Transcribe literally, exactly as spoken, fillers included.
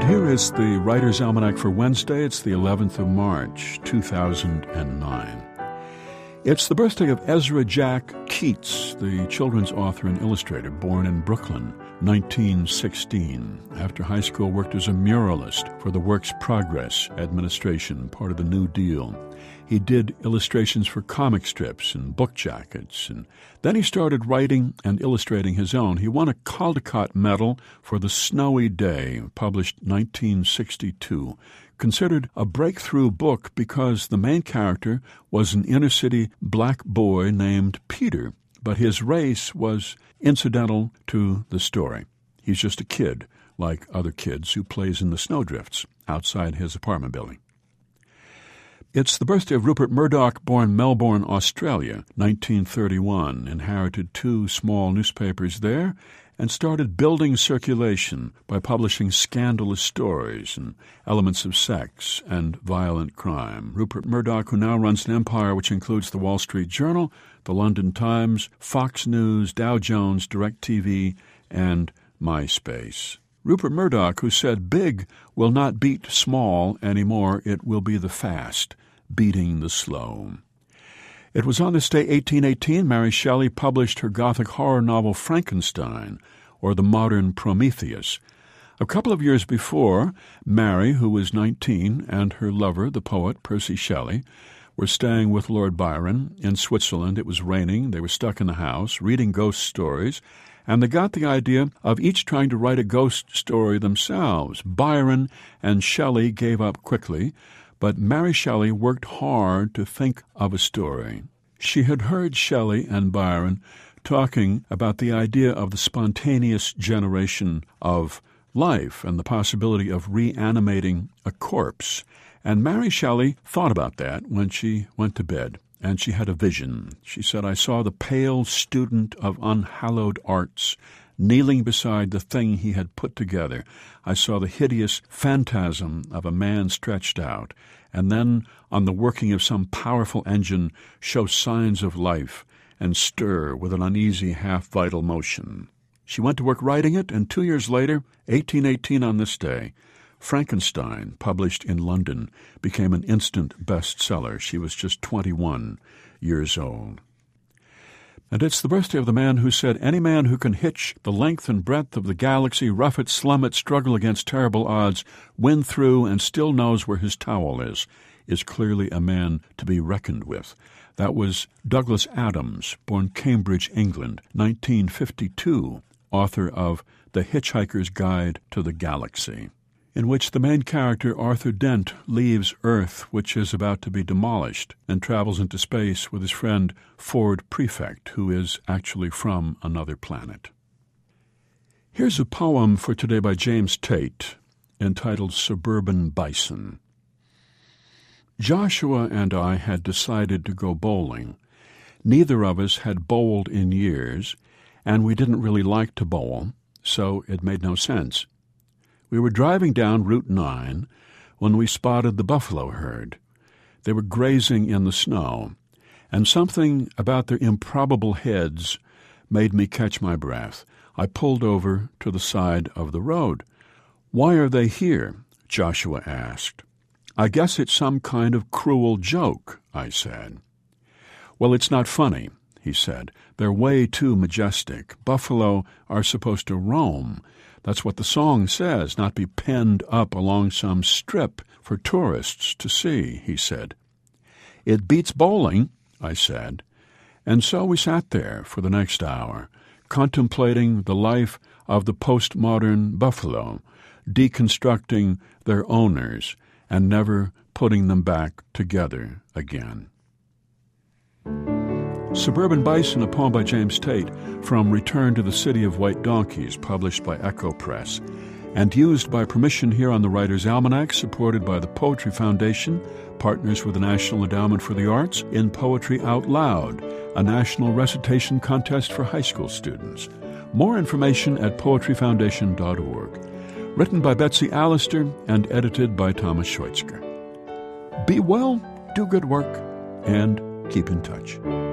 here is the Writer's Almanac for Wednesday. It's the eleventh of March, two thousand nine. It's the birthday of Ezra Jack Keats, the children's author and illustrator, born in Brooklyn, nineteen sixteen. After high school, worked as a muralist for the Works Progress Administration, part of the New Deal. He did illustrations for comic strips and book jackets, and then he started writing and illustrating his own. He won a Caldecott Medal for The Snowy Day, published nineteen sixty-two. Considered a breakthrough book because the main character was an inner-city black boy named Peter, but his race was incidental to the story. He's just a kid, like other kids, who plays in the snowdrifts outside his apartment building. It's the birthday of Rupert Murdoch, born Melbourne, Australia, nineteen thirty-one, inherited two small newspapers there, and started building circulation by publishing scandalous stories and elements of sex and violent crime. Rupert Murdoch, who now runs an empire which includes the Wall Street Journal, the London Times, Fox News, Dow Jones, DirecTV, and MySpace. Rupert Murdoch, who said big will not beat small anymore, it will be the fast, beating the slow. It was on this day, eighteen eighteen, Mary Shelley published her Gothic horror novel Frankenstein, or The Modern Prometheus. A couple of years before, Mary, who was nineteen, and her lover, the poet Percy Shelley, were staying with Lord Byron in Switzerland. It was raining. They were stuck in the house, reading ghost stories, and they got the idea of each trying to write a ghost story themselves. Byron and Shelley gave up quickly, but Mary Shelley worked hard to think of a story. She had heard Shelley and Byron talking about the idea of the spontaneous generation of life and the possibility of reanimating a corpse. And Mary Shelley thought about that when she went to bed, and she had a vision. She said, "I saw the pale student of unhallowed arts kneeling beside the thing he had put together. I saw the hideous phantasm of a man stretched out, and then, on the working of some powerful engine, show signs of life and stir with an uneasy half-vital motion." She went to work writing it, and two years later, eighteen eighteen on this day, Frankenstein, published in London, became an instant bestseller. She was just twenty-one years old. And it's the birthday of the man who said, "Any man who can hitch the length and breadth of the galaxy, rough it, slum it, struggle against terrible odds, win through, and still knows where his towel is, is clearly a man to be reckoned with." That was Douglas Adams, born Cambridge, England, nineteen fifty-two, author of The Hitchhiker's Guide to the Galaxy, in which the main character, Arthur Dent, leaves Earth, which is about to be demolished, and travels into space with his friend Ford Prefect, who is actually from another planet. Here's a poem for today by James Tate, entitled Suburban Bison. Joshua and I had decided to go bowling. Neither of us had bowled in years, and we didn't really like to bowl, so it made no sense. We were driving down Route nine when we spotted the buffalo herd. They were grazing in the snow, and something about their improbable heads made me catch my breath. I pulled over to the side of the road. "Why are they here?" Joshua asked. "I guess it's some kind of cruel joke," I said. "Well, it's not funny," he said. "They're way too majestic. Buffalo are supposed to roam. That's what the song says, not be penned up along some strip for tourists to see," he said. "It beats bowling," I said. And so we sat there for the next hour, contemplating the life of the postmodern buffalo, deconstructing their owners, and never putting them back together again. Suburban Bison, a poem by James Tate, from Return to the City of White Donkeys, published by Echo Press, and used by permission here on the Writer's Almanac, supported by the Poetry Foundation, partners with the National Endowment for the Arts, in Poetry Out Loud, a national recitation contest for high school students. More information at poetry foundation dot org. Written by Betsy Allister and edited by Thomas Schweitzger. Be well, do good work, and keep in touch.